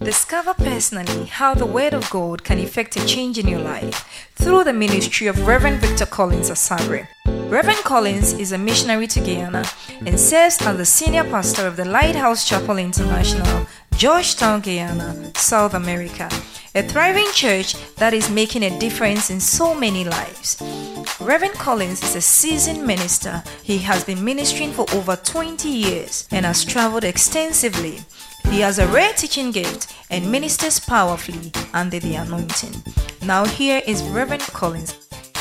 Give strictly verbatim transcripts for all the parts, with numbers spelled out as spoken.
Discover personally how the Word of God can effect a change in your life through the ministry of Reverend Victor Collins Asabre. Reverend Collins is a missionary to Guyana and serves as the senior pastor of the Lighthouse Chapel International, Georgetown, Guyana, South America, a thriving church that is making a difference in so many lives. Reverend Collins is a seasoned minister. He has been ministering for over twenty years and has traveled extensively. He has a rare teaching gift and ministers powerfully under the anointing. Now here is Reverend Collins.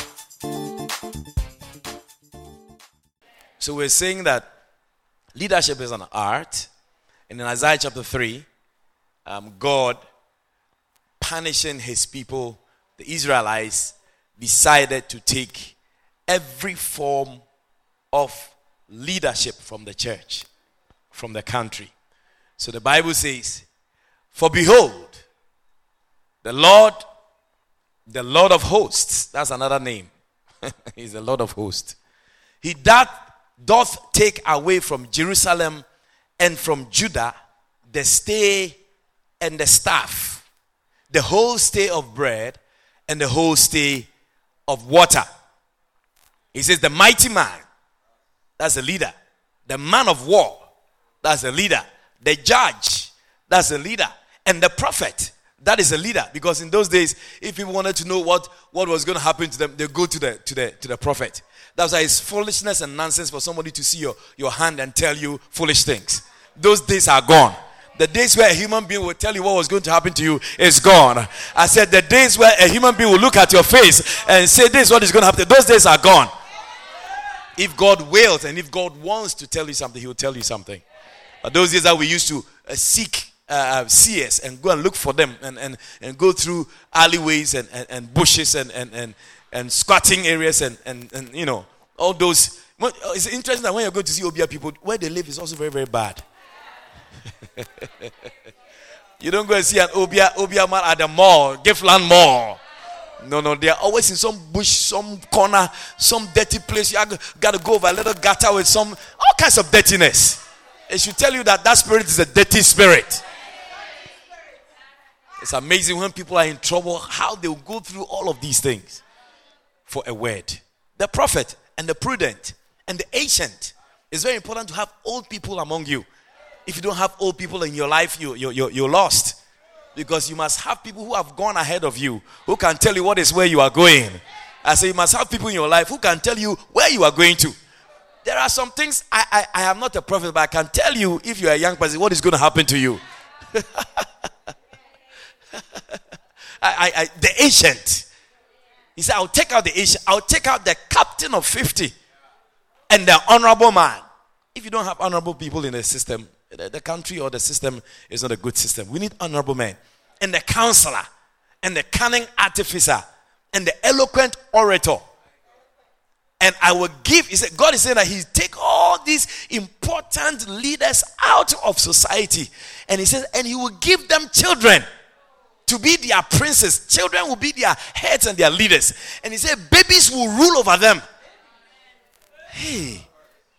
So we're saying that leadership is an art. And in Isaiah chapter three, um, God, punishing his people, the Israelites, decided to take every form of leadership from the church, from the country. So the Bible says, "For behold, the Lord, the Lord of hosts," that's another name. He's the Lord of hosts. "He that doth take away from Jerusalem and from Judah the stay and the staff, the whole stay of bread and the whole stay of water." He says, the mighty man, that's a leader. The man of war, that's a leader. The judge, that's a leader. And the prophet, that is a leader. Because in those days, if people wanted to know what, what was going to happen to them, they go to the to the to the prophet. That's why it's foolishness and nonsense for somebody to see your, your hand and tell you foolish things. Those days are gone. The days where a human being will tell you what was going to happen to you is gone. I said the days where a human being will look at your face and say this is what is going to happen, those days are gone. If God wills and if God wants to tell you something, he will tell you something. But those days that we used to uh, seek uh, seers and go and look for them and, and, and go through alleyways and, and, and bushes and, and, and, and squatting areas and, and, and you know, all those. It's interesting that when you're going to see Obia people, where they live is also very, very bad. You don't go and see an Obia, Obia man at the mall, Giftland Mall. No, no, they are always in some bush, some corner, some dirty place. You got to go over a little gutter with some, all kinds of dirtiness. It should tell you that that spirit is a dirty spirit. It's amazing when people are in trouble, how they will go through all of these things for a word. The prophet and the prudent and the ancient. It's very important to have old people among you. If you don't have old people in your life, you, you, you, you're lost. Because you must have people who have gone ahead of you, who can tell you what is where you are going. I say you must have people in your life who can tell you where you are going to. There are some things, I, I, I am not a prophet, but I can tell you, if you are a young person, what is going to happen to you. I, I, I, the ancient. He said, I'll take out the ancient. I'll take out the captain of fifty and the honorable man. If you don't have honorable people in the system, the, the country or the system is not a good system. We need honorable men. And the counselor, and the cunning artificer, and the eloquent orator. And I will give, he said, God is saying that he take all these important leaders out of society. And he says, and he will give them children to be their princes. Children will be their heads and their leaders. And he said, babies will rule over them. Hey.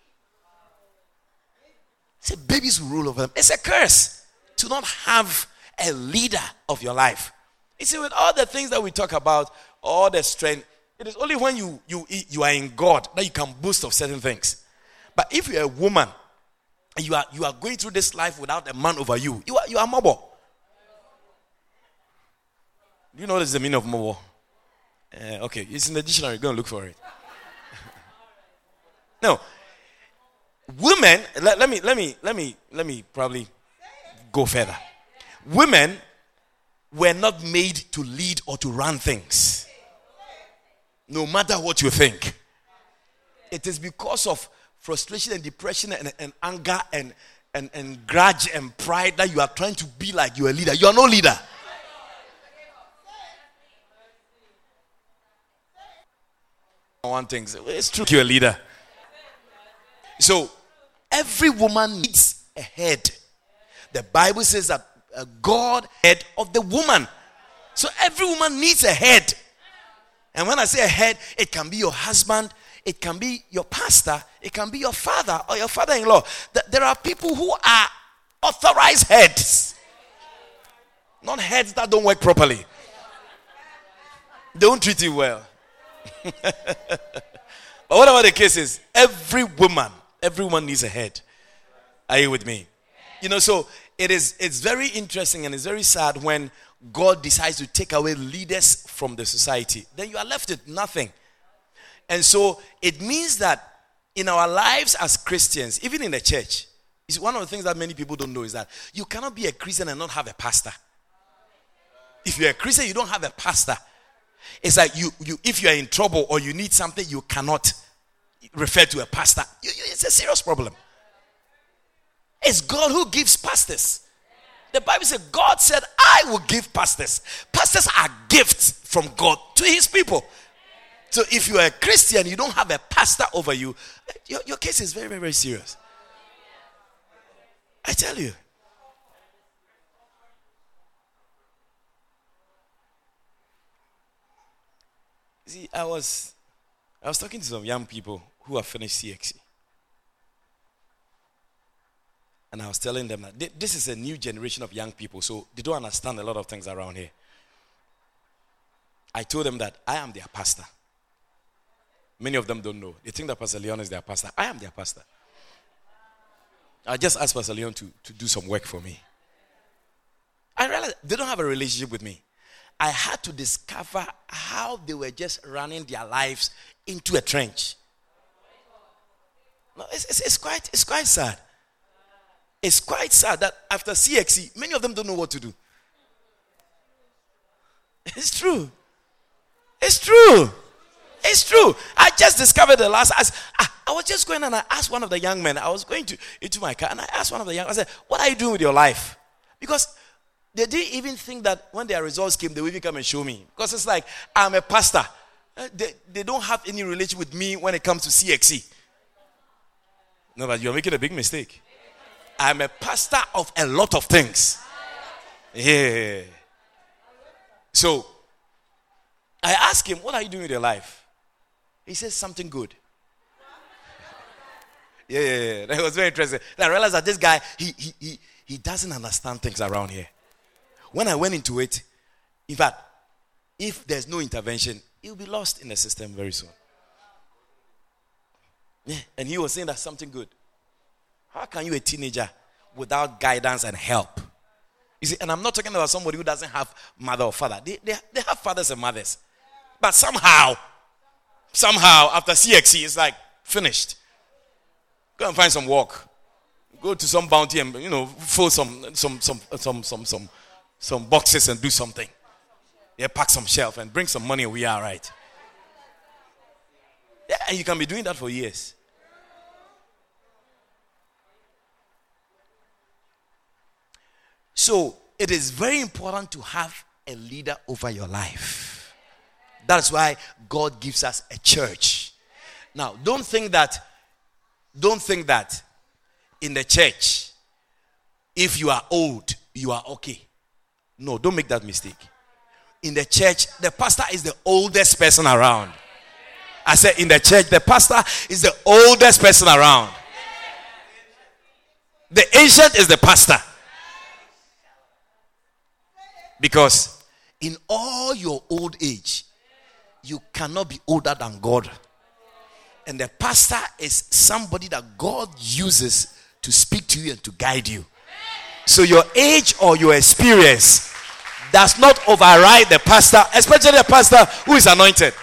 Say babies will rule over them. It's a curse to not have a leader of your life. You see, with all the things that we talk about, all the strength, it is only when you you you are in God that you can boast of certain things. But if you're a woman and you are you are going through this life without a man over you, you are you are mobile. Do you know what is the meaning of mobile? Uh, okay, it's in the dictionary. Go and look for it. No. Women, let, let me let me let me let me probably go further. Women were not made to lead or to run things. No matter what you think. It is because of frustration and depression and, and anger and, and, and grudge and pride that you are trying to be like you're a leader. You are no leader. One thing, it's true you're a leader. So, every woman needs a head. The Bible says that uh, God head of the woman. So, every woman needs a head. And when I say a head, it can be your husband, it can be your pastor, it can be your father or your father-in-law. There are people who are authorized heads. Not heads that don't work properly. They don't treat you well. But whatever the case is, every woman, every woman needs a head. Are you with me? You know, so it is it's very interesting and it's very sad when God decides to take away leaders from the society. Then you are left with nothing. And so it means that in our lives as Christians, even in the church, is one of the things that many people don't know is that you cannot be a Christian and not have a pastor. If you're a Christian, you don't have a pastor. It's like you, you if you are in trouble or you need something, you cannot refer to a pastor. You, you, it's a serious problem. It's God who gives pastors. The Bible says God said, I will give pastors. Pastors are gifts from God to his people. So if you are a Christian, you don't have a pastor over you, your, your case is very, very, very serious. I tell you. See, I was I was talking to some young people who have finished C X C. And I was telling them that this is a new generation of young people, so they don't understand a lot of things around here. I told them that I am their pastor. Many of them don't know. They think that Pastor Leon is their pastor. I am their pastor. I just asked Pastor Leon to, to do some work for me. I realized they don't have a relationship with me. I had to discover how they were just running their lives into a trench. No, it's, it's, it's quite it's quite sad. It's quite sad that after C X C, many of them don't know what to do. It's true. It's true. It's true. I just discovered the last. I, I was just going and I asked one of the young men. I was going to into my car and I asked one of the young. I said, "What are you doing with your life?" Because they didn't even think that when their results came, they would even come and show me. Because it's like I'm a pastor. They, they don't have any relation with me when it comes to C X C. No, but you're making a big mistake. I'm a pastor of a lot of things. Yeah. So I asked him, "What are you doing with your life?" He says something good. yeah, yeah, yeah. That was very interesting. And I realized that this guy, he, he, he, he doesn't understand things around here. When I went into it, in fact, if there's no intervention, he'll be lost in the system very soon. Yeah, and he was saying that's something good. How can you, a teenager, without guidance and help? You see, and I'm not talking about somebody who doesn't have mother or father. They, they, they have fathers and mothers. But somehow, somehow, after C X C, it's like, finished. Go and find some work. Go to some bounty and, you know, fill some, some, some, some, some, some, some boxes and do something. Yeah, pack some shelf and bring some money and we are right. Yeah, and you can be doing that for years. So, it is very important to have a leader over your life. That's why God gives us a church. Now, don't think that, don't think that in the church, if you are old, you are okay. No, don't make that mistake. In the church, the pastor is the oldest person around. I said in the church, the pastor is the oldest person around. The ancient is the pastor. Because in all your old age, you cannot be older than God. And the pastor is somebody that God uses to speak to you and to guide you. So your age or your experience does not override the pastor, especially the pastor who is anointed.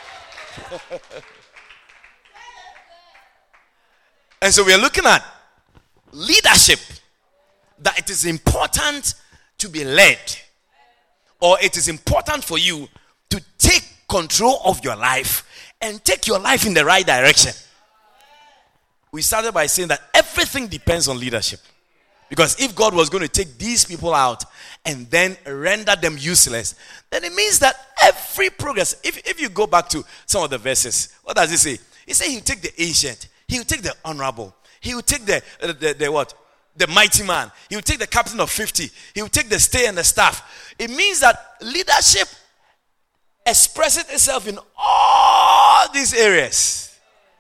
And so we are looking at leadership, that it is important to be led, or it is important for you to take control of your life and take your life in the right direction. We started by saying that everything depends on leadership. Because if God was going to take these people out and then render them useless, then it means that every progress, if, if you go back to some of the verses, what does it say? He said he'll take the ancient, he'll take the honorable, he will take the, the, the, the what? The mighty man, he will take the captain of fifty, he will take the stay and the staff. It means that leadership expresses itself in all these areas.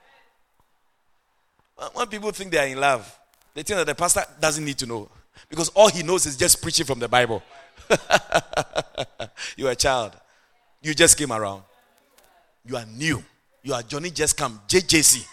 When people think they are in love, they think that the pastor doesn't need to know. Because all he knows is just preaching from the Bible. You are a child. You just came around. You are new. You are Johnny just come. J J C.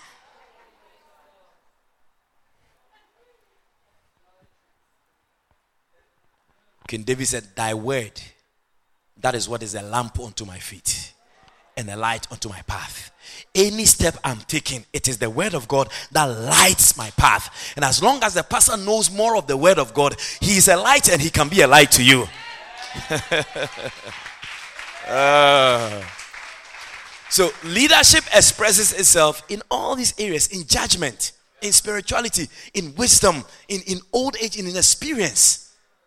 King David said, thy word, that is what is a lamp unto my feet and a light unto my path. Any step I'm taking, it is the word of God that lights my path. And as long as the pastor knows more of the word of God, he is a light and he can be a light to you. uh, so leadership expresses itself in all these areas, in judgment, in spirituality, in wisdom, in, in old age, and in experience.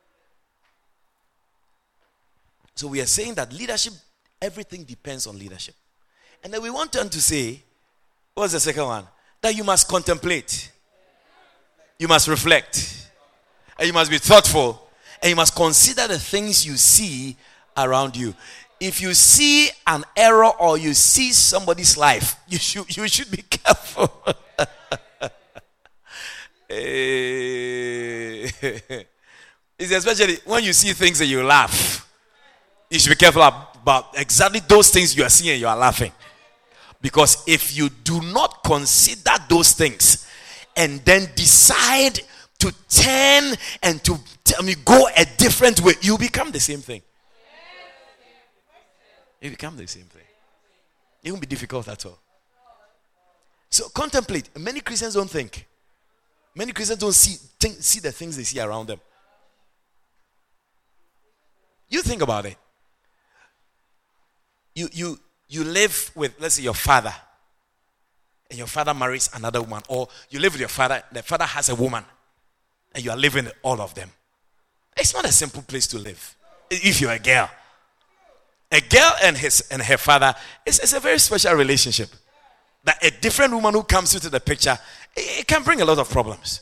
So we are saying that leadership, everything depends on leadership. And then we want them to say, what's the second one? That you must contemplate. You must reflect. And you must be thoughtful. And you must consider the things you see around you. If you see an error or you see somebody's life, you should, you should be careful. It's especially when you see things and you laugh. You should be careful about exactly those things you are seeing and you are laughing. Because if you do not consider those things and then decide to turn and to tell me go a different way, you become the same thing. You become the same thing. It won't be difficult at all. So contemplate. Many Christians don't think. Many Christians don't see, think, see the things they see around them. You think about it. You you you live with, let's say, your father, and your father marries another woman, or you live with your father, the father has a woman, and you are living with all of them. It's not a simple place to live. If you're a girl, a girl and his and her father, it's, it's a very special relationship. That a different woman who comes into the picture, it, it can bring a lot of problems.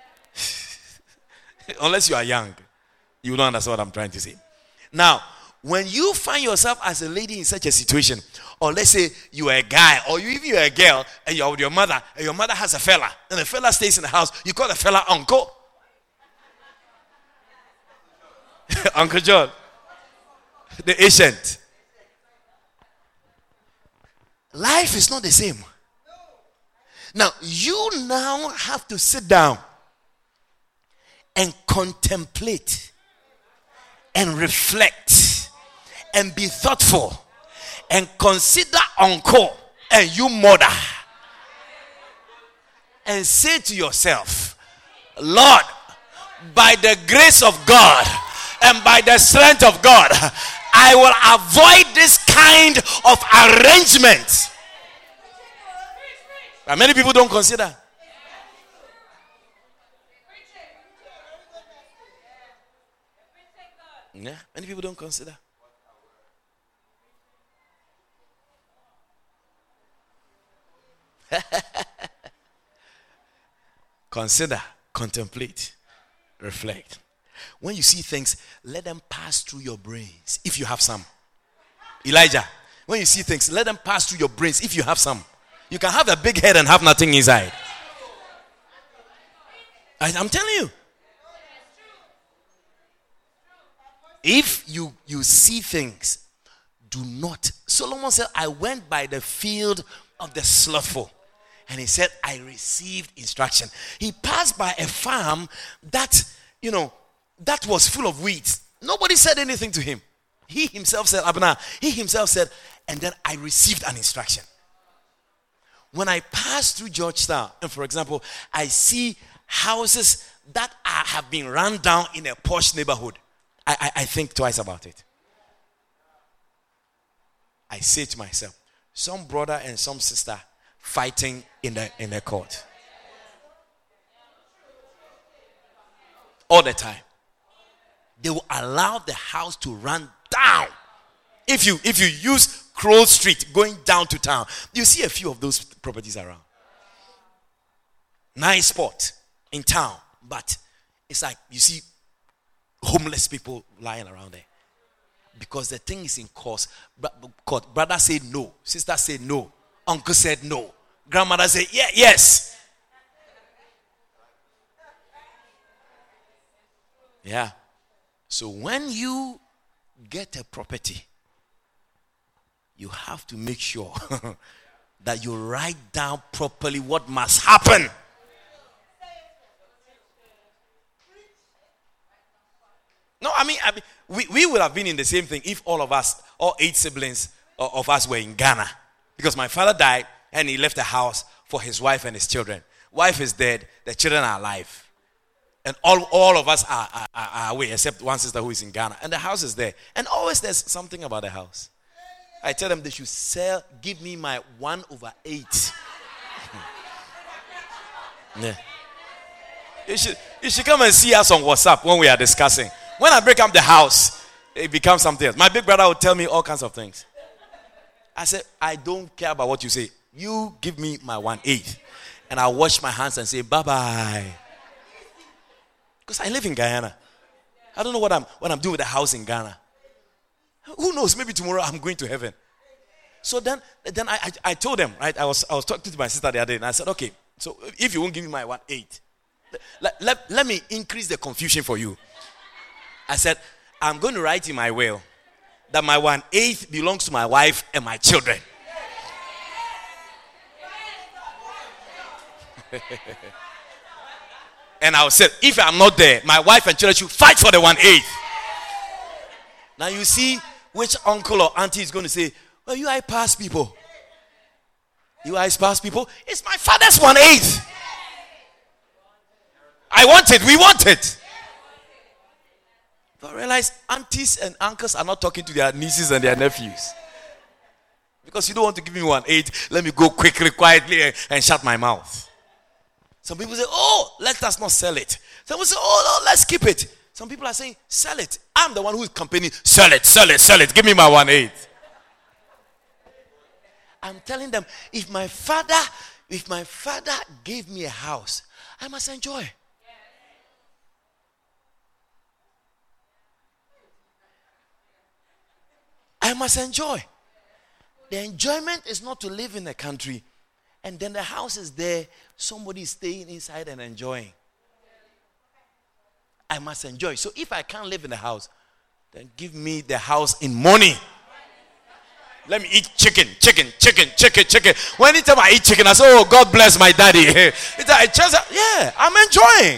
Unless you are young, you don't understand what I'm trying to say. Now, when you find yourself as a lady in such a situation, or let's say you are a guy, or you even you're a girl, and you're with your mother, and your mother has a fella, and the fella stays in the house, you call the fella uncle. Uncle John, the ancient. Life is not the same. Now, you now have to sit down and contemplate and reflect and be thoughtful and consider uncle and you mother and say to yourself, Lord, by the grace of God and by the strength of God, I will avoid this kind of arrangement. But many people don't consider. Yeah, many people don't consider. Consider, contemplate, reflect. When you see things, let them pass through your brains if you have some. Elijah, when you see things, let them pass through your brains if you have some. You can have a big head and have nothing inside. I, I'm telling you. If you, you see things, do not. Solomon said, I went by the field of the slothful. And he said, I received instruction. He passed by a farm that, you know, that was full of weeds. Nobody said anything to him. He himself said, Abner, he himself said, and then I received an instruction. When I pass through Georgetown, and for example, I see houses that are, have been run down in a posh neighborhood, I, I, I think twice about it. I say to myself, some brother and some sister fighting in the in the court. All the time. They will allow the house to run down. If you if you use Crow Street going down to town, you see a few of those properties around. Nice spot in town, but it's like you see homeless people lying around there. Because the thing is in course. Court. Brother said no. Sister said no. Uncle said no. Grandmother said yeah, yes. Yeah. So when you get a property, you have to make sure that you write down properly what must happen. No, I mean, I mean we, we would have been in the same thing if all of us, all eight siblings of us were in Ghana. Because my father died and he left a house for his wife and his children. Wife is dead, the children are alive. And all, all of us are, are, are away except one sister who is in Ghana. And the house is there. And always there's something about the house. I tell them they should sell, give me my one over eight. Yeah. You should, you should come and see us on WhatsApp when we are discussing. When I break up the house, it becomes something else. My big brother will tell me all kinds of things. I said, I don't care about what you say. You give me my one eighth. And I'll wash my hands and say, bye-bye. Because I live in Guyana. I don't know what I'm, what I'm doing with the house in Ghana. Who knows? Maybe tomorrow I'm going to heaven. So then, then I, I, I told them, right? I was, I was talking to my sister the other day, and I said, okay, so if you won't give me my one eighth, let, let, let me increase the confusion for you. I said, I'm going to write in my will that my one eighth belongs to my wife and my children. And I said, if I'm not there, my wife and children should fight for the one eighth. Now you see which uncle or auntie is going to say, well, you are past people. You are past people. It's my father's one eighth. I want it. We want it. But realize aunties and uncles are not talking to their nieces and their nephews. Because you don't want to give me one eighth. Let me go quickly, quietly, and, and shut my mouth. Some people say, oh, let us not sell it. Some people say, oh, no, let's keep it. Some people are saying, sell it. I'm the one who is campaigning, sell it, sell it, sell it. Give me my one eighth. I'm telling them, if my father, if my father gave me a house, I must enjoy. I must enjoy. The enjoyment is not to live in a country and then the house is there, somebody is staying inside and enjoying. I must enjoy. So if I can't live in the house, then give me the house in money. Let me eat chicken, chicken, chicken, chicken, chicken. When anytime I eat chicken, I say, oh, God bless my daddy. It's I just, yeah, I'm enjoying.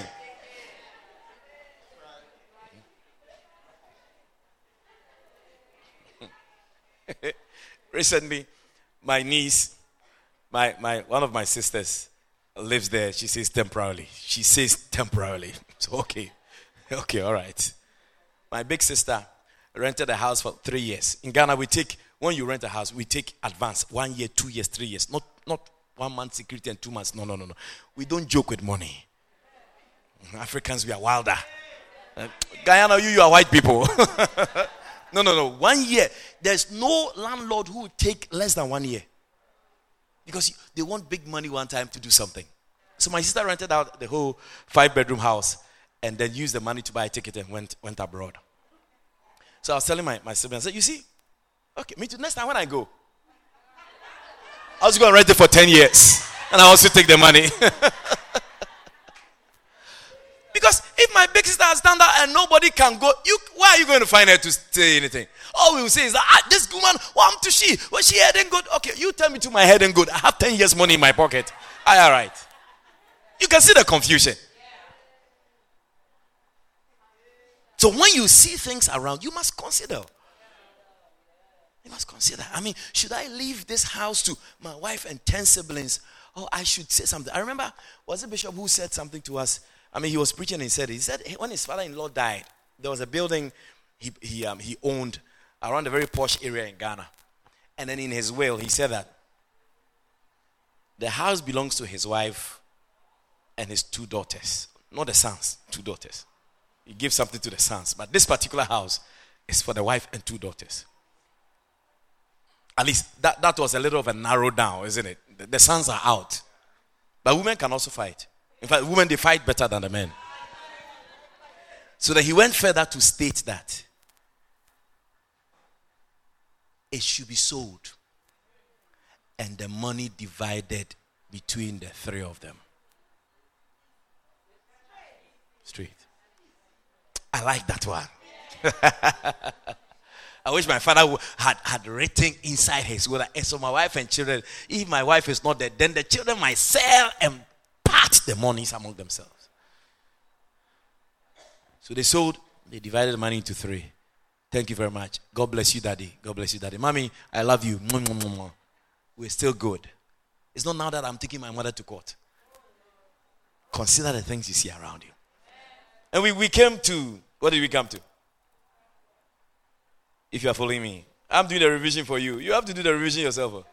Recently, my niece, my, my one of my sisters lives there. She says temporarily. She says temporarily. So, okay. Okay, all right. My big sister rented a house for three years. In Ghana, we take, when you rent a house, we take advance. One year, two years, three years. Not, not one month security and two months. No, no, no, no. We don't joke with money. Africans, we are wilder. Uh, Guyana, you, you are white people. No, no, no. One year. There's no landlord who will take less than one year. Because they want big money one time to do something. So my sister rented out the whole five-bedroom house and then used the money to buy a ticket and went, went abroad. So I was telling my, my siblings, I said, you see, okay, me too. Next time when I go, I was going to rent it for ten years. And I also take the money. Because if my big sister has done that and nobody can go, you, why are you going to find her to say anything? All we will say is that, ah, this woman, what to she? Was she head and good? Okay, you tell me to my head and good. I have ten years money in my pocket. Ah, all right. You can see the confusion. So when you see things around, you must consider. You must consider. I mean, should I leave this house to my wife and ten siblings? Or I should say something. I remember, was it Bishop who said something to us? I mean, he was preaching and he said, he said when his father-in-law died, there was a building he he um, he owned around a very posh area in Ghana. And then in his will, he said that the house belongs to his wife and his two daughters. Not the sons, two daughters. He gives something to the sons. But this particular house is for the wife and two daughters. At least that, that was a little of a narrow down, isn't it? The, the sons are out. But women can also fight. In fact, women, they fight better than the men. So that he went further to state that it should be sold and the money divided between the three of them. Straight. I like that one. I wish my father had, had written inside his will that so my wife and children, if my wife is not dead, then the children might sell and part the monies among themselves. So they sold, they divided the money into three. Thank you very much. God bless you, Daddy. God bless you, Daddy. Mommy, I love you. We're still good. It's not now that I'm taking my mother to court. Consider the things you see around you. And we, we came to, what did we come to? If you are following me, I'm doing the revision for you. You have to do the revision yourself.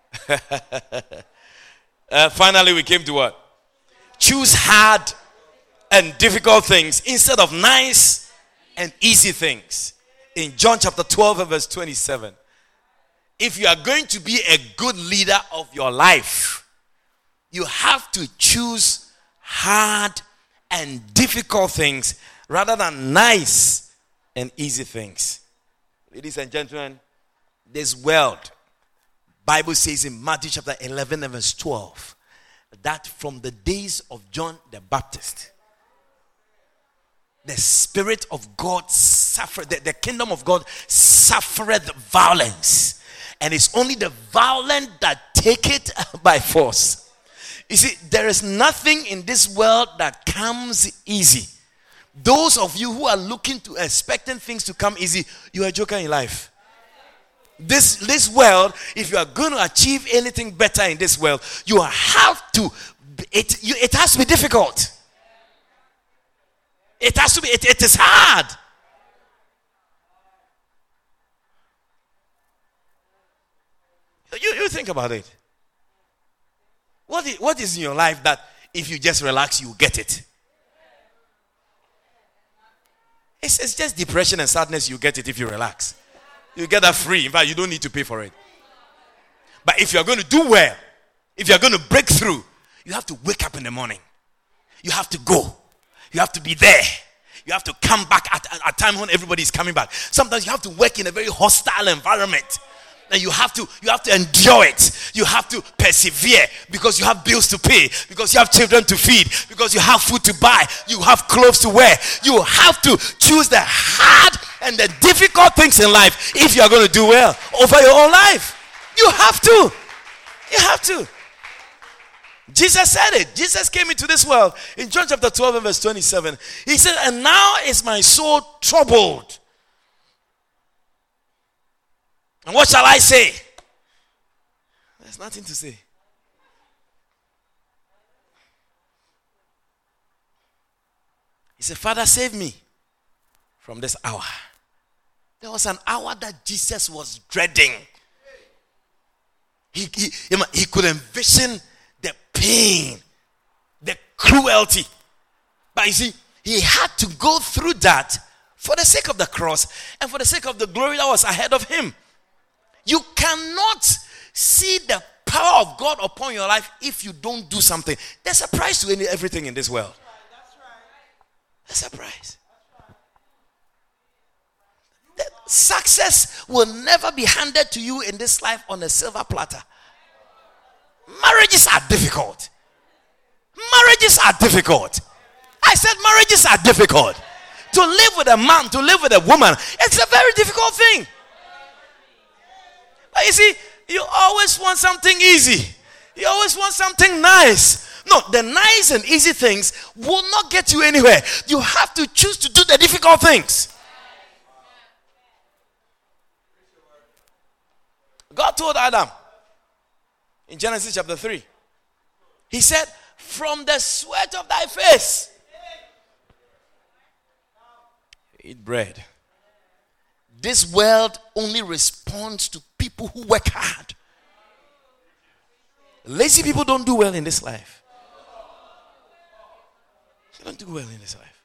uh, finally, we came to what? Choose hard and difficult things instead of nice and easy things. In John chapter twelve, verse twenty-seven. If you are going to be a good leader of your life, you have to choose hard and difficult things rather than nice and easy things. Ladies and gentlemen, this world, Bible says in Matthew chapter eleven and verse twelve, that from the days of John the Baptist, the Spirit of God suffered, the, the kingdom of God suffered violence. And it's only the violent that take it by force. You see, there is nothing in this world that comes easy. Those of you who are looking to expecting things to come easy, you are a joker in life. This, this world, if you are going to achieve anything better in this world, you have to, it, you, it has to be difficult. It has to be, it, it is hard. You, you think about it. What is, what is in your life that if you just relax, you get it? It's, it's just depression and sadness. You get it if you relax. You get that free. In fact, you don't need to pay for it. But if you're going to do well, if you're going to break through, you have to wake up in the morning. You have to go. You have to be there. You have to come back at a time when everybody is coming back. Sometimes you have to work in a very hostile environment. And you have to you have to endure it. You have to persevere because you have bills to pay, because you have children to feed, because you have food to buy, you have clothes to wear. You have to choose the hard and the difficult things in life if you are going to do well over your own life. You have to. You have to. Jesus said it. Jesus came into this world in John chapter twelve and verse twenty-seven. He said, "And now is my soul troubled. And what shall I say?" There's nothing to say. He said, "Father, save me from this hour." There was an hour that Jesus was dreading. He, he, he could envision the pain, the cruelty. But you see, he had to go through that for the sake of the cross and for the sake of the glory that was ahead of him. You cannot see the power of God upon your life if you don't do something. There's a price to any, everything in this world. There's a price. The success will never be handed to you in this life on a silver platter. Marriages are difficult. Marriages are difficult. I said marriages are difficult. To live with a man, to live with a woman, it's a very difficult thing. But you see, you always want something easy. You always want something nice. No, the nice and easy things will not get you anywhere. You have to choose to do the difficult things. God told Adam in Genesis chapter three, he said, "From the sweat of thy face, eat bread." This world only responds to people who work hard. Lazy people don't do well in this life. They don't do well in this life.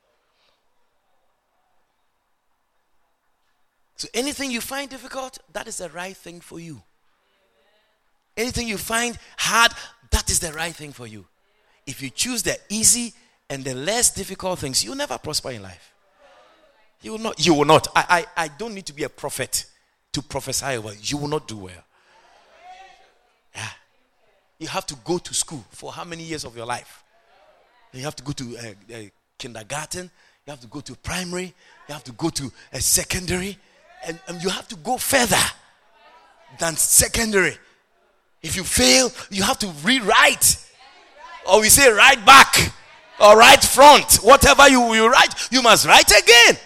So anything you find difficult, that is the right thing for you. Anything you find hard, that is the right thing for you. If you choose the easy and the less difficult things, you'll never prosper in life. You will not. You will not. I, I, I don't need to be a prophet to prophesy over you. You will not do well. Yeah. You have to go to school for how many years of your life? You have to go to uh, uh, kindergarten. You have to go to primary. You have to go to a secondary. And, and you have to go further than secondary. If you fail, you have to rewrite. Or we say right back. Or right front. Whatever you, you write, you must write again.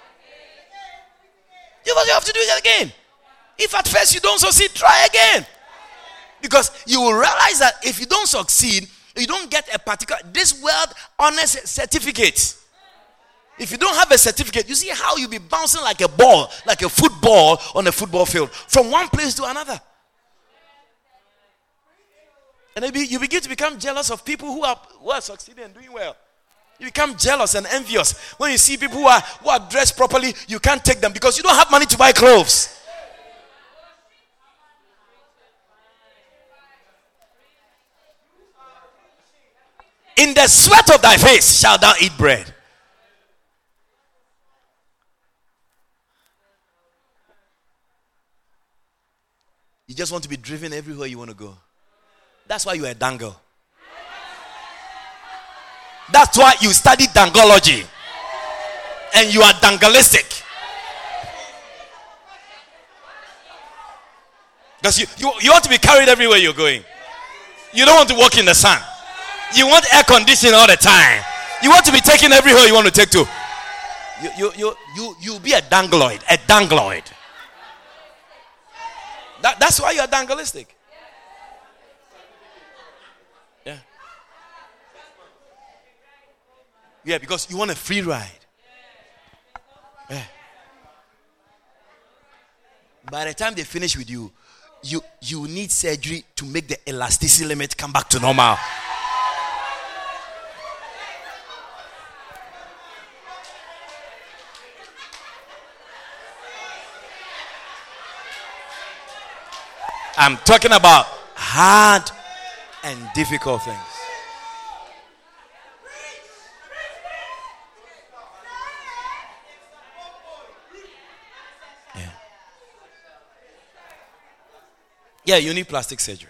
You have to do it again. If at first you don't succeed, try again. Because you will realize that if you don't succeed, you don't get a particular, this world honors certificate. If you don't have a certificate, you see how you'll be bouncing like a ball, like a football on a football field, from one place to another. And maybe you begin to become jealous of people who are who are succeeding and doing well. You become jealous and envious. When you see people who are who are dressed properly, you can't take them because you don't have money to buy clothes. In the sweat of thy face shalt thou eat bread. You just want to be driven everywhere you want to go. That's why you're a dangle. That's why you study dangology. And you are dangalistic. Because you, you, you want to be carried everywhere you're going. You don't want to walk in the sun. You want air conditioning all the time. You want to be taken everywhere you want to take to. You you you you you'll be a dangloid, a dangloid. That, that's why you're danglistic. Yeah. Yeah, because you want a free ride. Yeah. By the time they finish with you, you you need surgery to make the elasticity limit come back to normal. I'm talking about hard and difficult things. Yeah. Yeah, you need plastic surgery.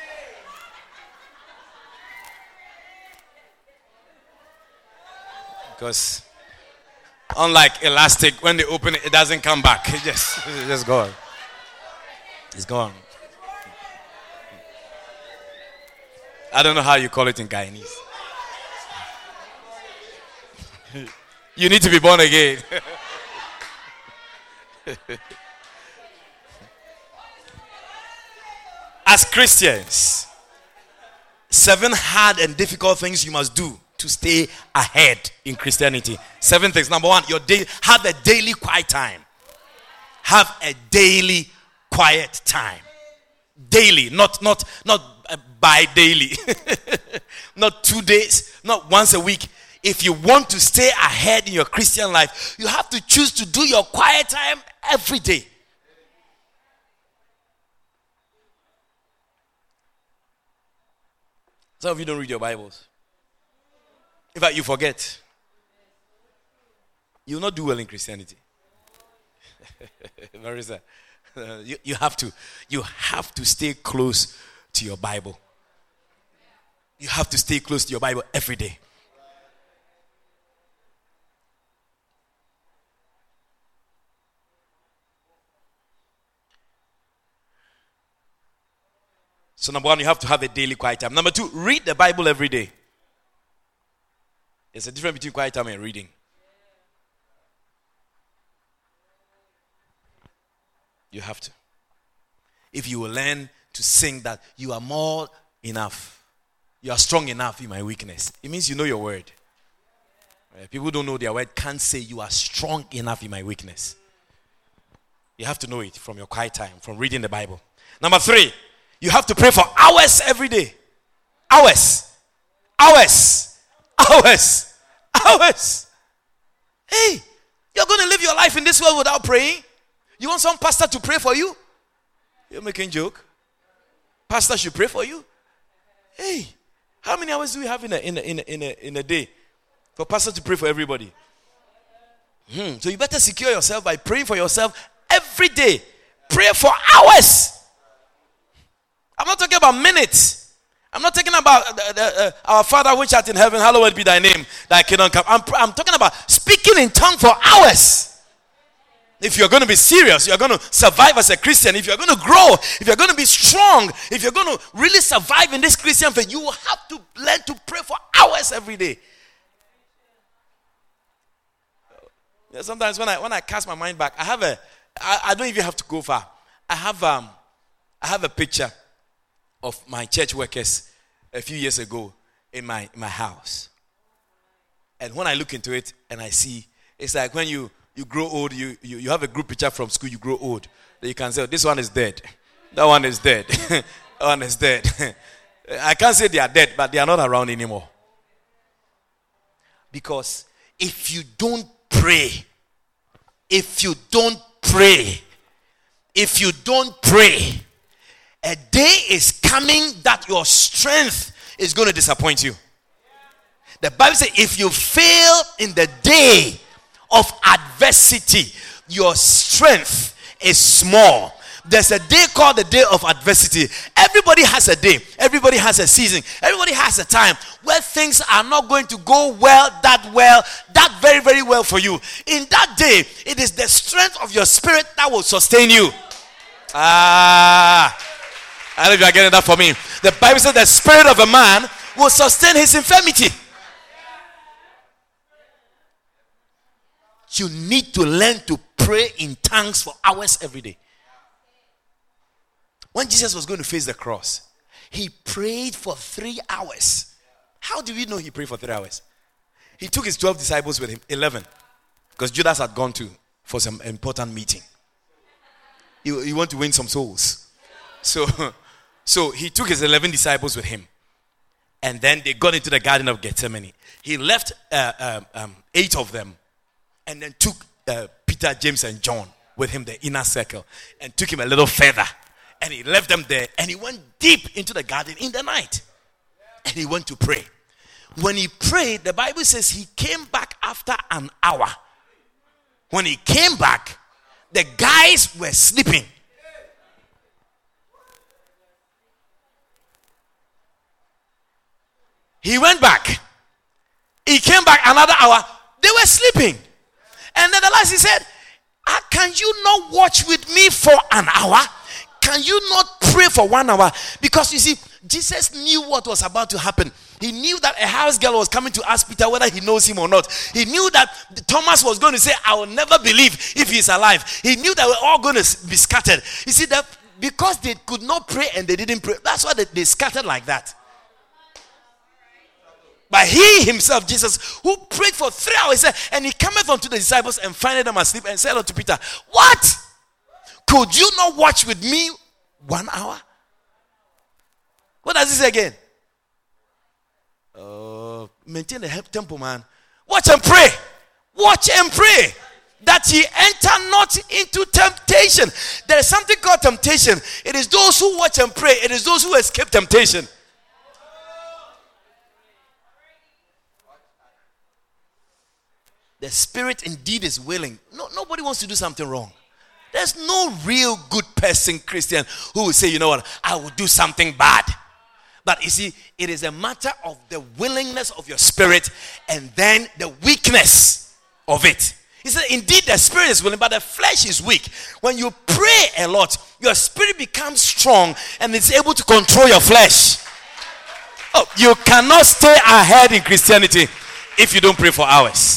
Because unlike elastic, when they open it, it doesn't come back. It just, it's just gone. It's gone. I don't know how you call it in Guyanese. You need to be born again. As Christians, seven hard and difficult things you must do to stay ahead in Christianity. Seven things. Number one, your day, have a daily quiet time. Have a daily quiet time. Daily, not not not uh, bi-daily. Not two days, not once a week. If you want to stay ahead in your Christian life, you have to choose to do your quiet time every day. Some of you don't read your Bibles. In fact, you forget. You will not do well in Christianity. Very sad. Uh, you, you have to you have to stay close to your Bible. You have to stay close to your Bible every day. So number one, you have to have a daily quiet time. Number two, read the Bible every day. There's a difference between quiet time and reading. You have to. If you will learn to sing that you are more enough, you are strong enough in my weakness, it means you know your word. Uh, people who don't know their word can't say you are strong enough in my weakness. You have to know it from your quiet time, from reading the Bible. Number three, you have to pray for hours every day. Hours. Hours. Hours. Hours. Hey, you're going to live your life in this world without praying? You want some pastor to pray for you? You're making joke. Pastor should pray for you. Hey, how many hours do we have in a in a in a in a, in a day for pastor to pray for everybody? Hmm. So you better secure yourself by praying for yourself every day. Pray for hours. I'm not talking about minutes. I'm not talking about uh, uh, our Father which art in heaven, hallowed be thy name, thy kingdom come. I'm, I'm talking about speaking in tongue for hours. If you're going to be serious, you're going to survive as a Christian, if you're going to grow, if you're going to be strong, if you're going to really survive in this Christian faith, you will have to learn to pray for hours every day. Yeah, sometimes when I when I cast my mind back, I have a, I, I don't even have to go far. I have um, I have a picture of my church workers a few years ago in my in my house. And when I look into it and I see, it's like when you, you grow old, you, you, you have a group picture from school, you grow old. Then you can say, oh, this one is dead. That one is dead. That one is dead. I can't say they are dead, but they are not around anymore. Because if you don't pray, if you don't pray, if you don't pray, a day is coming that your strength is going to disappoint you. The Bible says if you fail in the day of adversity, your strength is small. There's a day called the day of adversity. Everybody has a day. Everybody has a season. Everybody has a time where things are not going to go well, that well, that very, very well for you. In that day, it is the strength of your spirit that will sustain you. Ah, I don't know if you are getting that for me. The Bible says the spirit of a man will sustain his infirmity. You need to learn to pray in tongues for hours every day. When Jesus was going to face the cross, he prayed for three hours. How do we know he prayed for three hours? He took his twelve disciples with him, eleven, because Judas had gone to for some important meeting. He, he wanted to win some souls. So, so he took his eleven disciples with him. And then they got into the Garden of Gethsemane. He left uh, um, um, eight of them and then took uh, Peter, James, and John with him, the inner circle, and took him a little further. And he left them there and he went deep into the garden in the night. And he went to pray. When he prayed, the Bible says he came back after an hour. When he came back, the guys were sleeping. He went back. He came back another hour. They were sleeping. And then the last he said, ah, can you not watch with me for an hour? Can you not pray for one hour? Because you see, Jesus knew what was about to happen. He knew that a house girl was coming to ask Peter whether he knows him or not. He knew that Thomas was going to say, I will never believe if he is alive. He knew that we're all going to be scattered. You see, that because they could not pray and they didn't pray, that's why they, they scattered like that. But he himself, Jesus, who prayed for three hours, and he cometh unto the disciples and findeth them asleep and said unto Peter, what? Could you not watch with me one hour? What does he say again? Uh, maintain the temple, man. Watch and pray. Watch and pray. That ye enter not into temptation. There is something called temptation. It is those who watch and pray. It is those who escape temptation. The spirit indeed is willing. No, nobody wants to do something wrong. There's no real good person, Christian, who will say, you know what, I will do something bad. But you see, it is a matter of the willingness of your spirit and then the weakness of it. He said, indeed, the spirit is willing, but the flesh is weak. When you pray a lot, your spirit becomes strong and it's able to control your flesh. Oh, you cannot stay ahead in Christianity if you don't pray for hours.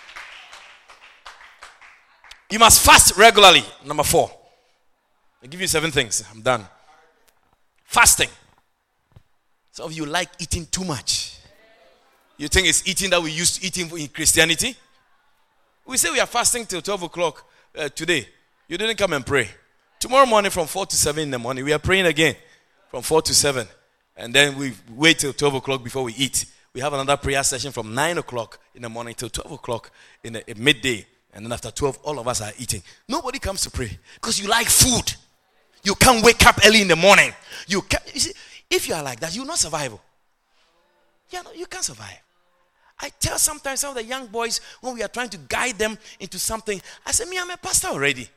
You must fast regularly. Number four. I'll give you seven things. I'm done. Fasting. Some of you like eating too much. You think it's eating that we used to eating in Christianity? We say we are fasting till twelve o'clock uh, today. You didn't come and pray. Tomorrow morning from four to seven in the morning, we are praying again from four to seven. And then we wait till twelve o'clock before we eat. We have another prayer session from nine o'clock in the morning till twelve o'clock in the in midday. And then after twelve, all of us are eating. Nobody comes to pray because you like food. You can't wake up early in the morning. You can't, you see, if you are like that, you will not survive. Yeah, no, you can't survive. I tell sometimes some of the young boys when we are trying to guide them into something, I say, me, I'm a pastor already.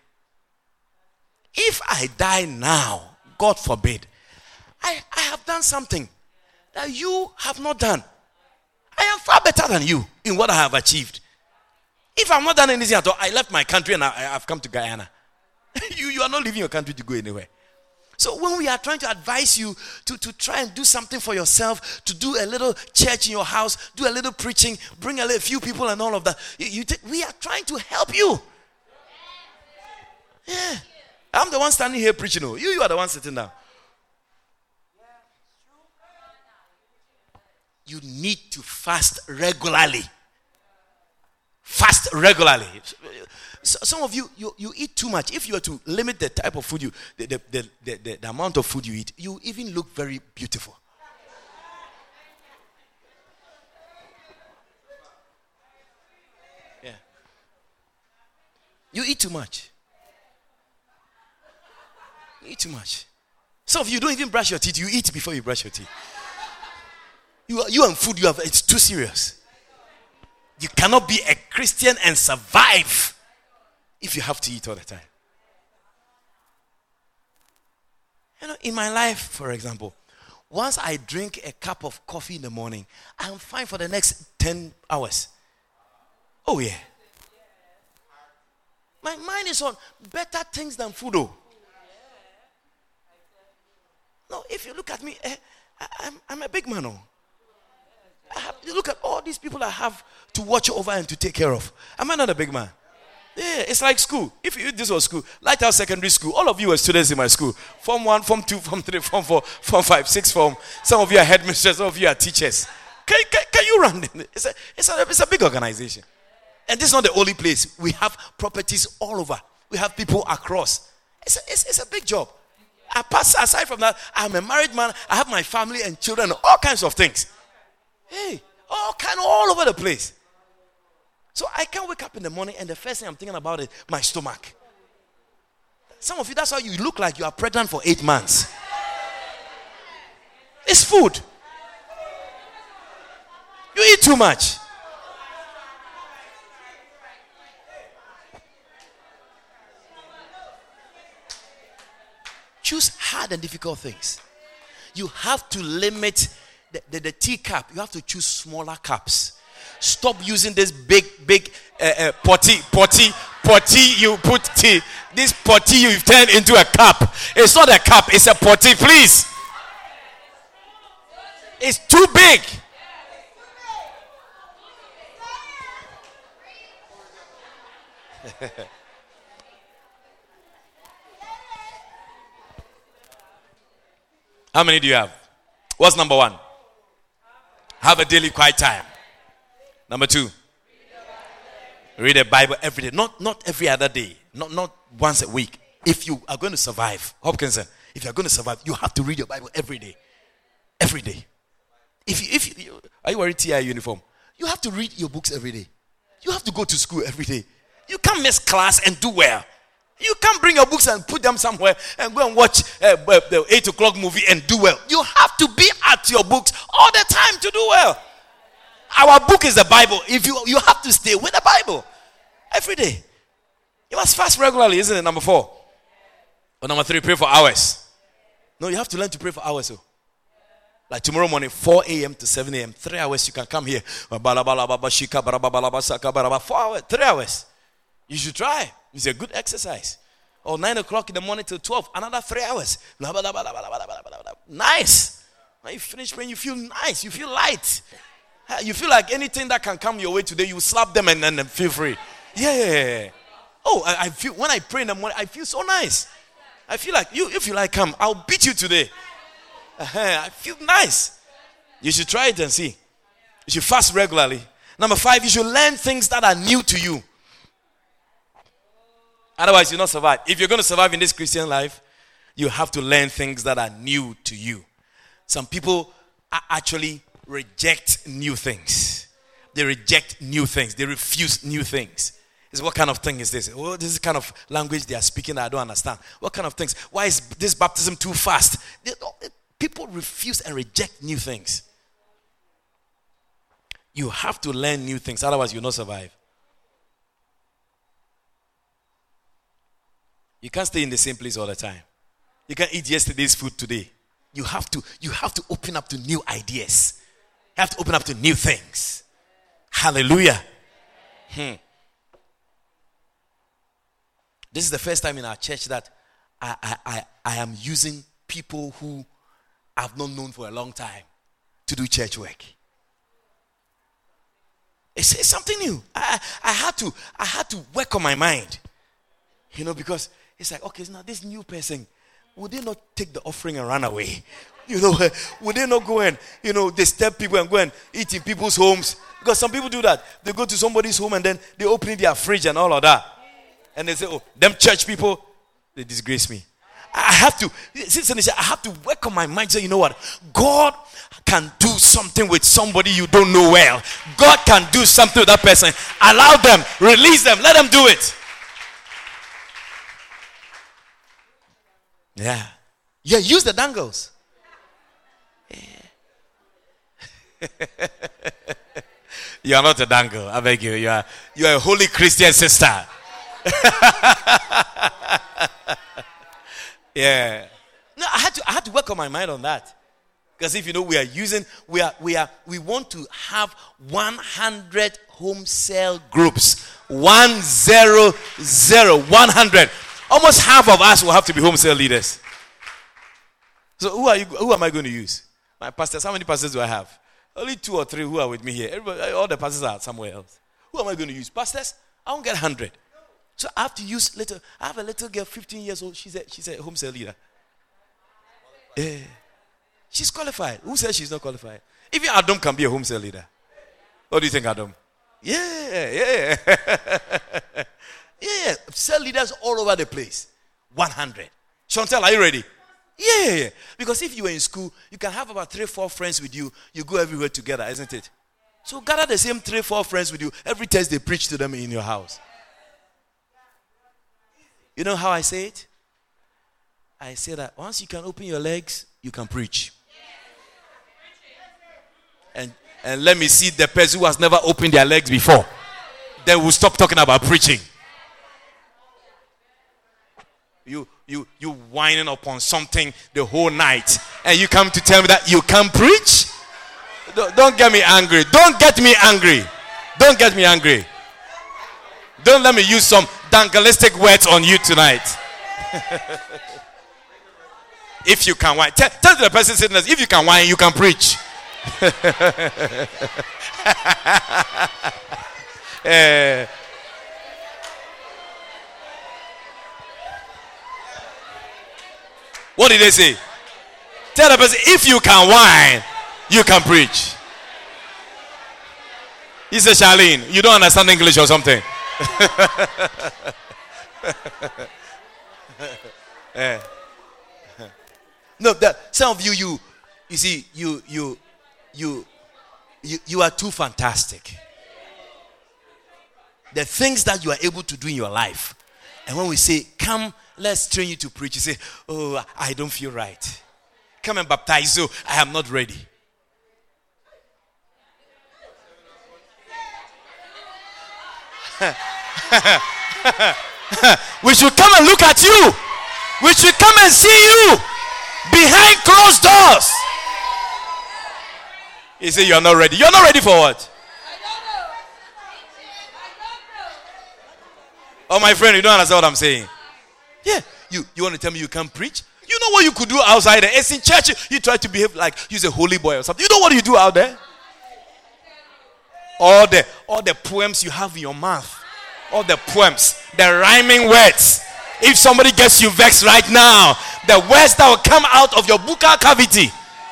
If I die now, God forbid, I, I have done something. that you have not done. I am far better than you in what I have achieved. If I've not done anything at all, I left my country and I, have come to Guyana. you, you are not leaving your country to go anywhere. So when we are trying to advise you to, to try and do something for yourself, to do a little church in your house, do a little preaching, bring a little, few people and all of that, you, you t- we are trying to help you. Yeah. I'm the one standing here preaching. You, you are the one sitting down. You need to fast regularly. Fast regularly. So, some of you, you, you eat too much. If you were to limit the type of food you, the, the, the, the, the, the amount of food you eat, you even look very beautiful. Yeah. You eat too much. You eat too much. Some of you don't even brush your teeth. You eat before you brush your teeth. You, you and food, you have, it's too serious. You cannot be a Christian and survive if you have to eat all the time. You know, in my life, for example, once I drink a cup of coffee in the morning, I'm fine for the next ten hours. Oh, yeah. My mind is on better things than food, though. No, if you look at me, eh, I, I'm, I'm a big man. Oh. I have, you look at all these people I have to watch over and to take care of. Am I not a big man? Yeah, it's like school. If you, this was school, Lighthouse Secondary School, all of you were students in my school. Form one, Form two, Form three, Form four, Form five, six Form. Some of you are headmisters, some of you are teachers. Can, can, can you run it? It's a, it's, a, it's a big organization. And this is not the only place. We have properties all over. We have people across. It's a, it's, it's a big job. I pass, aside from that, I'm a married man. I have my family and children, all kinds of things. Hey, all kind, all over the place. So I can't wake up in the morning and the first thing I'm thinking about is my stomach. Some of you, that's how you look like you are pregnant for eight months. It's food. You eat too much. Choose hard and difficult things. You have to limit the, the, the tea cup. You have to choose smaller cups. Stop using this big, big uh, uh, potty, potty, potty. You put tea. This potty you've turned into a cup. It's not a cup. It's a potty, please. It's too big. How many do you have? What's number one? Have a daily quiet time. Number two, read the Bible every day. Not, not every other day. Not, not once a week. If you are going to survive, Hopkinson, if you are going to survive, you have to read your Bible every day. Every day. If you, if you, are you wearing T I uniform? You have to read your books every day. You have to go to school every day. You can't miss class and do well. You can't bring your books and put them somewhere and go and watch uh, the eight o'clock movie and do well. You have to be at your books all the time to do well. Our book is the Bible. If you you have to stay with the Bible every day. You must fast regularly, isn't it? Number four. Or number three, pray for hours. No, you have to learn to pray for hours. So. Like tomorrow morning, four a.m. to seven a.m. Three hours you can come here. Four hours, three hours. You should try. It's a good exercise. Or nine o'clock in the morning till twelve, another three hours. Nice. When you finish praying, you feel nice. You feel light. You feel like anything that can come your way today, you slap them and then feel free. Yeah. Oh, I, I feel when I pray in the morning, I feel so nice. I feel like you. If you like, come. I'll beat you today. Uh-huh. I feel nice. You should try it and see. You should fast regularly. Number five, you should learn things that are new to you. Otherwise, you'll not survive. If you're going to survive in this Christian life, you have to learn things that are new to you. Some people actually reject new things. They reject new things. They refuse new things. It's what kind of thing is this? Oh, this is the kind of language they are speaking that I don't understand. What kind of things? Why is this baptism too fast? They, people refuse and reject new things. You have to learn new things. Otherwise, you'll not survive. You can't stay in the same place all the time. You can't eat yesterday's food today. You have to, you have to open up to new ideas. You have to open up to new things. Hallelujah. Hmm. This is the first time in our church that I, I, I, I am using people who I've not known for a long time to do church work. It's, it's something new. I, I had to I had to work on my mind. You know, because it's like, okay, now this new person, would they not take the offering and run away? You know, would they not go and, you know, disturb people and go and eat in people's homes? Because some people do that. They go to somebody's home and then they open their fridge and all of that. And they say, oh, them church people, they disgrace me. I have to, I have to work on my mind. Say, you know what? God can do something with somebody you don't know well. God can do something with that person. Allow them, release them, let them do it. Yeah. Yeah, use the dangles. Yeah. You are not a dangle, I beg you. You are, you are a holy Christian sister. Yeah. No, I had to I had to work on my mind on that. Because if you know we are using we are we are we want to have one hundred home cell groups. One zero zero one hundred. Almost half of us will have to be home cell leaders. So who are you who am I going to use? My pastors, how many pastors do I have? Only two or three who are with me here. Everybody, all the pastors are somewhere else. Who am I going to use? Pastors? I won't get one hundred. So I have to use little. I have a little girl, fifteen years old. She's a, she's a home cell leader. Yeah. She's qualified. Who says she's not qualified? Even Adam can be a home cell leader. What do you think, Adam? Yeah, yeah. Yeah, cell leaders all over the place. one hundred. Chantel, are you ready? Yeah, yeah. Because if you were in school, you can have about three, four friends with you. You go everywhere together, isn't it? So gather the same three, four friends with you. Every Thursday, preach to them in your house. You know how I say it? I say that once you can open your legs, you can preach. And and let me see the person who has never opened their legs before. Then we'll stop talking about preaching. You you you whining upon something the whole night, and you come to tell me that you can preach? Don't, don't get me angry. Don't get me angry. Don't get me angry. Don't let me use some dangalistic words on you tonight. If you can whine, tell, tell the person sitting there, if you can whine, you can preach. uh, what did they say? Tell the person, if you can whine, you can preach. He said, Charlene, you don't understand English or something. uh. No, that some of you, you, you see, you, you, you, you, you are too fantastic. The things that you are able to do in your life, and when we say, "Come, let's train you to preach," you say, "Oh, I don't feel right. Come and baptize." So I am not ready. We should come and look at you. We should come and see you. Behind closed doors. He said, "You're not ready." You're not ready for what? Oh, my friend, you don't understand what I'm saying. Yeah, you, you want to tell me you can't preach? You know what you could do outside there? It's in church. You try to behave like you're a holy boy or something. You know what you do out there? All the all the poems you have in your mouth, all the poems, the rhyming words. If somebody gets you vexed right now, the words that will come out of your buccal cavity.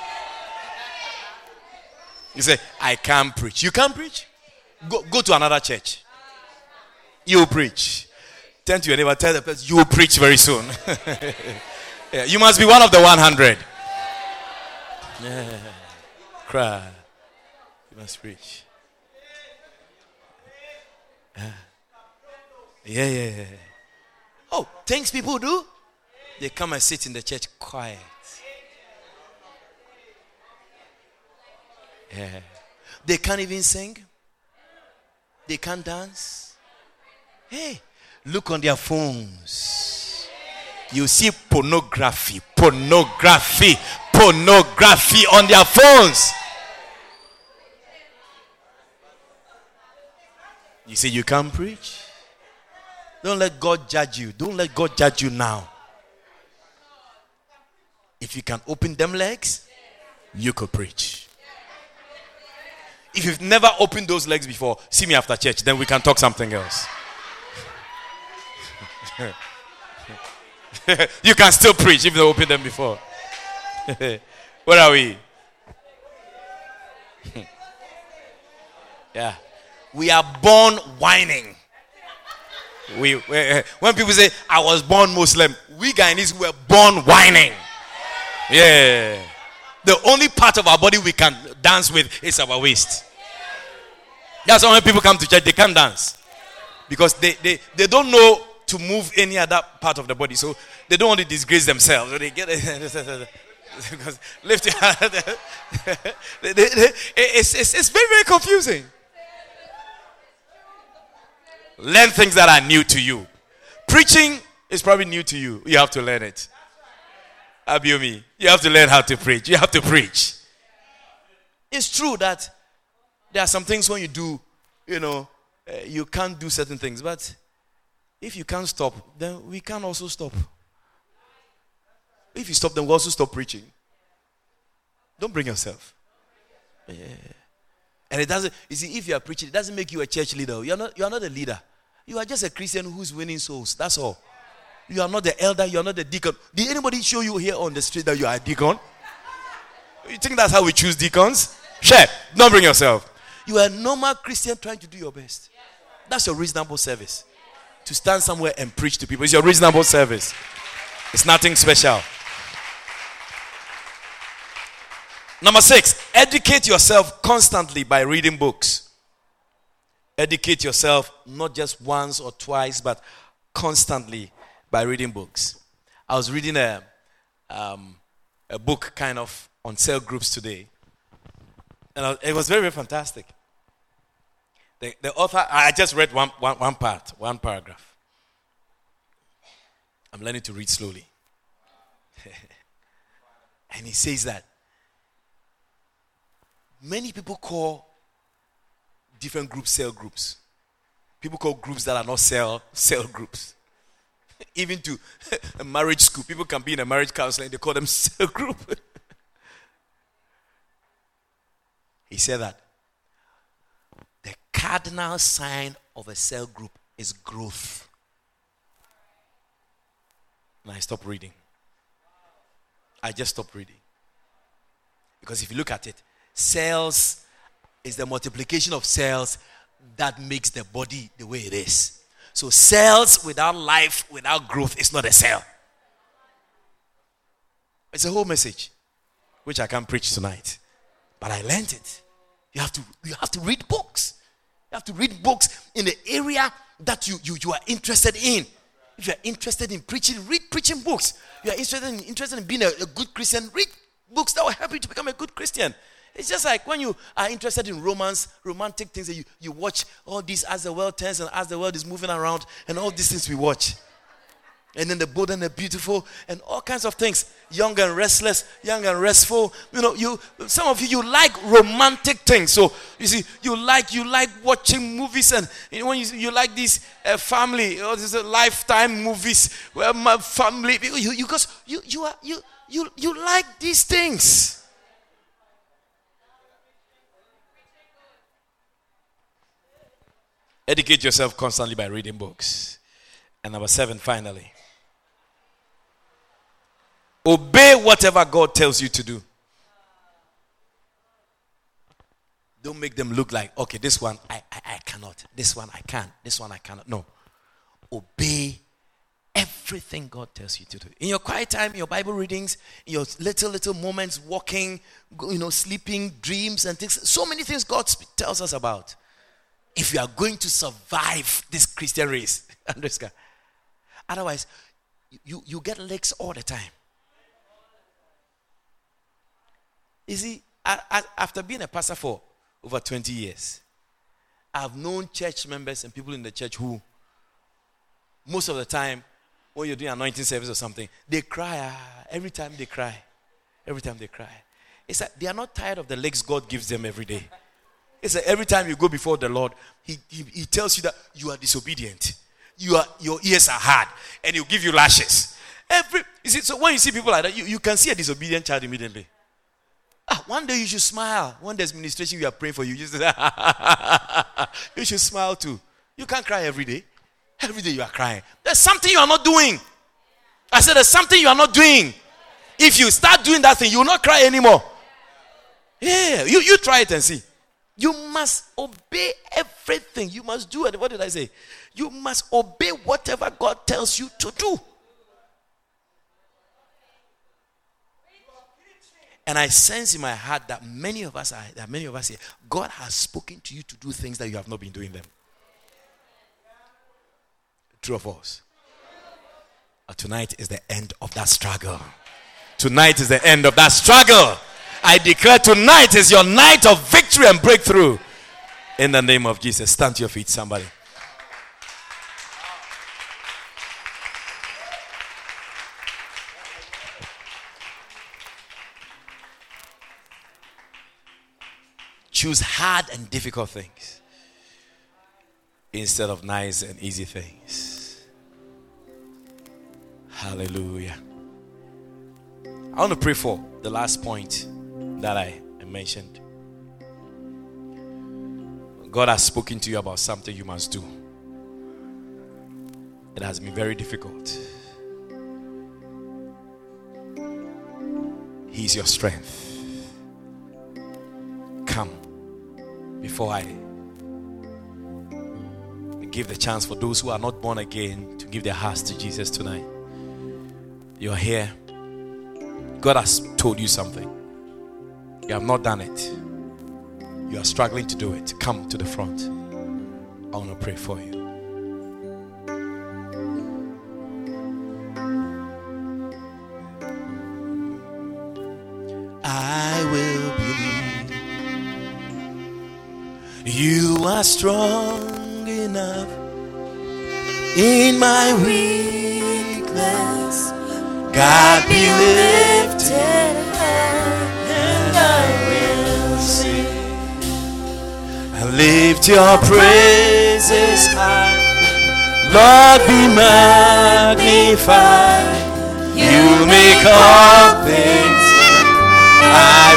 You say, "I can't preach." You can't preach? Go, go to another church. You preach. Turn to your neighbor, tell the person, you will preach very soon. Yeah, you must be one of the one hundred. Yeah. Cry. You must preach. Yeah, yeah, yeah. yeah. Oh, things people do? They come and sit in the church quiet. Yeah. They can't even sing. They can't dance. Hey, look on their phones. You see pornography, pornography, pornography on their phones. You say you can't preach? Don't let God judge you. Don't let God judge you now. If you can open them legs, you could preach. If you've never opened those legs before, see me after church, then we can talk something else. You can still preach if you opened them before. Where are we? Yeah. We are born whining. We, we when people say I was born Muslim, we Guyanese were born whining. Yeah. The only part of our body we can dance with is our waist. That's why when people come to church, they can't dance. Because they, they, they don't know to move any other part of the body. So they don't want to disgrace themselves. So they get because lift your hand. it's, it's, it's very, very confusing. Learn things that are new to you. Preaching is probably new to you. You have to learn it. Abiomi, you have to learn how to preach. You have to preach. It's true that there are some things when you do, you know, uh, you can't do certain things. But if you can't stop, then we can also stop. If you stop, then we also stop preaching. Don't bring yourself. Yeah. And it doesn't, you see, if you are preaching, it doesn't make you a church leader. You are not, you are not a leader. You are just a Christian who's winning souls. That's all. You are not the elder. You are not the deacon. Did anybody show you here on the street that you are a deacon? You think that's how we choose deacons? Share. Don't bring yourself. You are a normal Christian trying to do your best. That's your reasonable service. To stand somewhere and preach to people is your reasonable service. It's nothing special. Number six, educate yourself constantly by reading books. Educate yourself not just once or twice, but constantly by reading books. I was reading a, um, a book kind of on cell groups today. And I, it was very, very fantastic. The, the author, I just read one, one, one part, one paragraph. I'm learning to read slowly. And he says that many people call different groups cell groups. People call groups that are not cell cell groups. Even to a marriage school, people can be in a marriage counseling, they call them cell group. He said that the cardinal sign of a cell group is growth. And I stopped reading. I just stopped reading. Because if you look at it, cells is the multiplication of cells that makes the body the way it is. So cells without life, without growth, is not a cell. It's a whole message, which I can't preach tonight. But I learned it. You have to, you have to read books. You have to read books in the area that you, you, you are interested in. If you are interested in preaching, read preaching books. You are interested in, interested in being a, a good Christian, read books that will help you to become a good Christian. It's just like when you are interested in romance, romantic things, that you, you watch all these As the World Turns and As the World is Moving Around, and all these things we watch. And then the bold and the beautiful, and all kinds of things. Young and restless, young and restful. You know, you some of you, you like romantic things. So, you see, you like you like watching movies, and you know, when you, you like these uh, family, or these uh, Lifetime movies, where my family, you, you, because you, you, are, you, you, you like these things. Educate yourself constantly by reading books. And number seven, finally. Obey whatever God tells you to do. Don't make them look like, okay, this one I, I, I cannot. This one I can. This one I cannot. No. Obey everything God tells you to do. In your quiet time, in your Bible readings, in your little, little moments, walking, you know, sleeping, dreams and things. So many things God tells us about. If you are going to survive this Christian race, Andreska, otherwise, you, you get legs all the time. You see, I, I, after being a pastor for over twenty years, I've known church members and people in the church who, most of the time, when you're doing anointing service or something, they cry. Ah, every time they cry. every time they cry. It's like they are not tired of the legs God gives them every day. It's like every time you go before the Lord, he, he, he tells you that you are disobedient. You are, your ears are hard, and he'll give you lashes. Every, you see, so when you see people like that, you, you can see a disobedient child immediately. Ah, one day you should smile. When there's ministration, we are praying for you. You, just, you should smile too. You can't cry every day. Every day you are crying. There's something you are not doing. I said there's something you are not doing. If you start doing that thing, you will not cry anymore. Yeah, you, you try it and see. You must obey everything. You must do it. What did I say? You must obey whatever God tells you to do. And I sense in my heart that many of us are, that many of us here, God has spoken to you to do things that you have not been doing them. True or false? Uh, tonight is the end of that struggle. Tonight is the end of that struggle. I declare tonight is your night of victory and breakthrough. In the name of Jesus. Stand to your feet, somebody. Choose hard and difficult things instead of nice and easy things. Hallelujah. I want to pray for the last point that I mentioned. God has spoken to you about something you must do. It has been very difficult. He is your strength. Come before I give the chance for those who are not born again to give their hearts to Jesus tonight. You are here. God has told you something. You have not done it. You are struggling to do it. Come to the front. I want to pray for you. I will believe you are strong enough in my weakness. God be lifted and I will sing and lift your praises high. Lord, be magnified. You make all things. I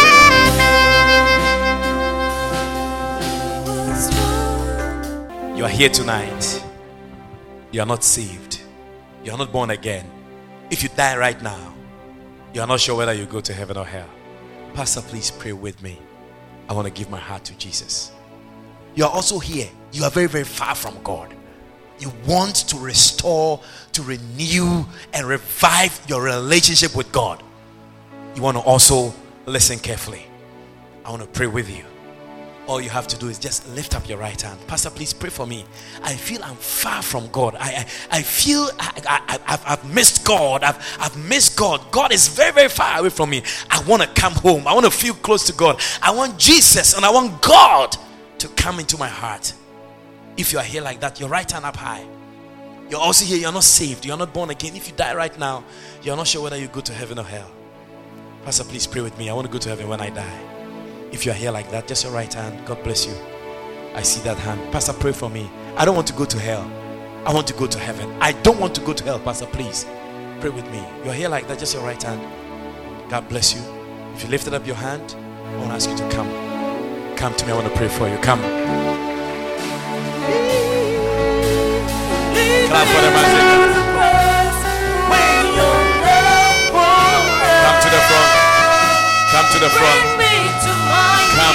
will. You are here tonight. You are not saved. You are not born again. If you die right now, you are not sure whether you go to heaven or hell. Pastor, please pray with me. I want to give my heart to Jesus. You are also here. You are very, very far from God. You want to restore, to renew, and revive your relationship with God. You want to also listen carefully. I want to pray with you. All you have to do is just lift up your right hand. Pastor, please pray for me. I feel I'm far from God. I I, I feel I, I, I've, I've missed God. I've, I've missed God. God is very, very far away from me. I want to come home. I want to feel close to God. I want Jesus and I want God to come into my heart. If you are here like that, your right hand up high. You're also here. You're not saved. You're not born again. If you die right now, you're not sure whether you go to heaven or hell. Pastor, please pray with me. I want to go to heaven when I die. If you're here like that, just your right hand. God bless you. I see that hand. Pastor, pray for me. I don't want to go to hell. I want to go to heaven. I don't want to go to hell. Pastor, please pray with me. You're here like that, just your right hand. God bless you. If you lifted up your hand, I want to ask you to come. Come to me. I want to pray for you. Come. Clap for them. Come to the front. Come to the front. Come.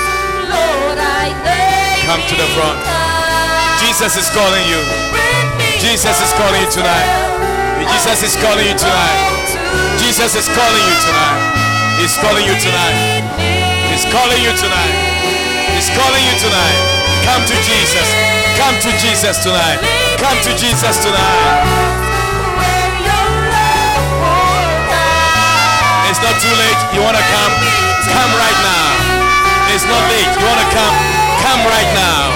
Come to the front. Jesus is calling you. Jesus is calling you tonight. Jesus is calling you tonight. Jesus is calling you tonight. He's calling you tonight. He's calling you tonight. He's calling you tonight. Come to Jesus. Come to Jesus tonight. Come to Jesus tonight. It's not too late. You want to come? Come right now. It's not late. You want to come? Come right now.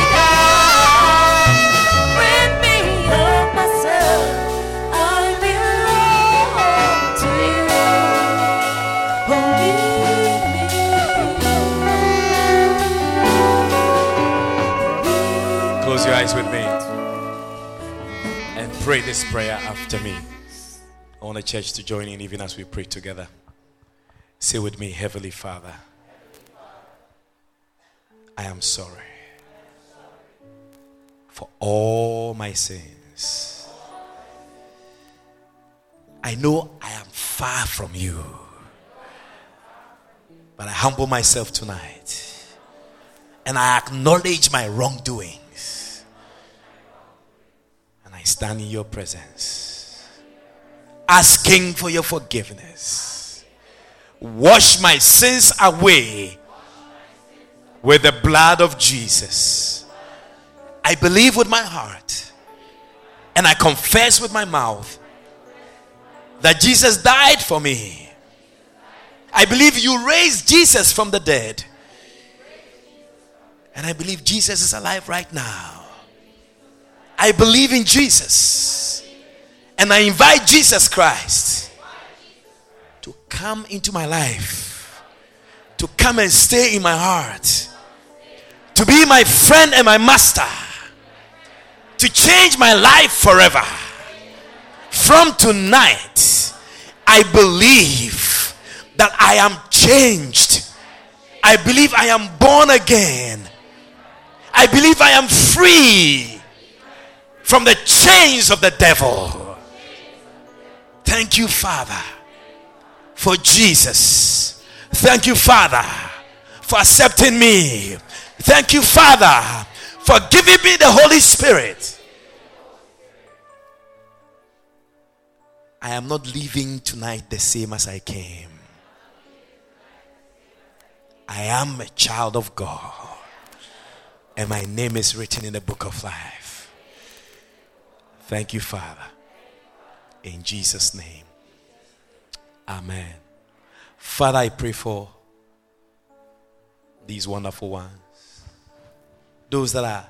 feet with me and pray this prayer after me. I want the church to join in even as we pray together. Say with me, Heavenly Father, I am sorry for all my sins. I know I am far from you, but I humble myself tonight and I acknowledge my wrongdoings and I stand in your presence asking for your forgiveness. Wash my sins away with the blood of Jesus. I believe with my heart and I confess with my mouth that Jesus died for me. I believe you raised Jesus from the dead. And I believe Jesus is alive right now. I believe in Jesus. And I invite Jesus Christ to come into my life, to come and stay in my heart, to be my friend and my master, to change my life forever. From tonight, I believe that I am changed. I believe I am born again. I believe I am free from the chains of the devil. Thank you, Father, for Jesus. Thank you, Father, for accepting me. Thank you, Father, for giving me the Holy Spirit. I am not leaving tonight the same as I came. I am a child of God, and my name is written in the book of life. Thank you, Father. In Jesus' name. Amen. Father, I pray for these wonderful ones. Those that are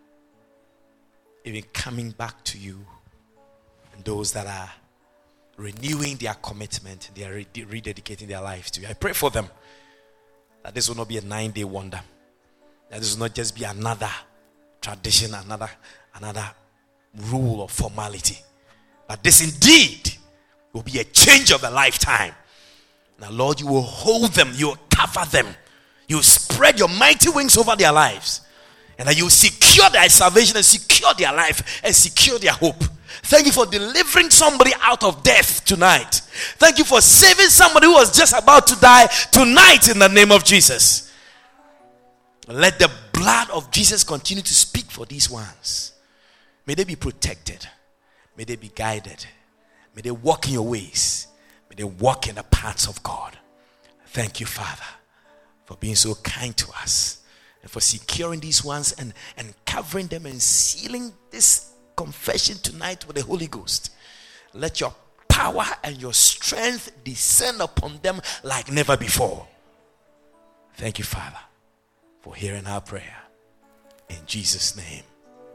even coming back to you. And those that are renewing their commitment. They are rededicating their lives to you. I pray for them that this will not be a nine-day wonder. That this will not just be another tradition, another, another rule or formality. But this indeed will be a change of a lifetime. Now, Lord, you will hold them, you will cover them, you will spread your mighty wings over their lives, and that you will secure their salvation and secure their life and secure their hope. Thank you for delivering somebody out of death tonight. Thank you for saving somebody who was just about to die tonight in the name of Jesus. Let the blood of Jesus continue to speak for these ones. May they be protected. May they be guided. May they walk in your ways. May they walk in the paths of God. Thank you, Father, for being so kind to us and for securing these ones and, and covering them and sealing this confession tonight with the Holy Ghost. Let your power and your strength descend upon them like never before. Thank you, Father, for hearing our prayer. In Jesus' name,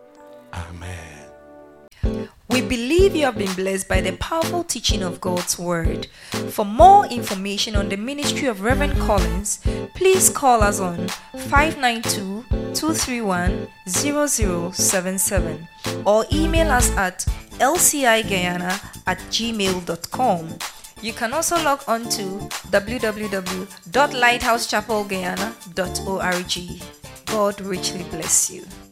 amen. We believe you have been blessed by the powerful teaching of God's Word. For more information on the ministry of Reverend Collins, please call us on five nine two, two three one, zero zero seven seven or email us at l c i guyana at gmail dot com. You can also log on to w w w dot lighthouse chapel guyana dot org. God richly bless you.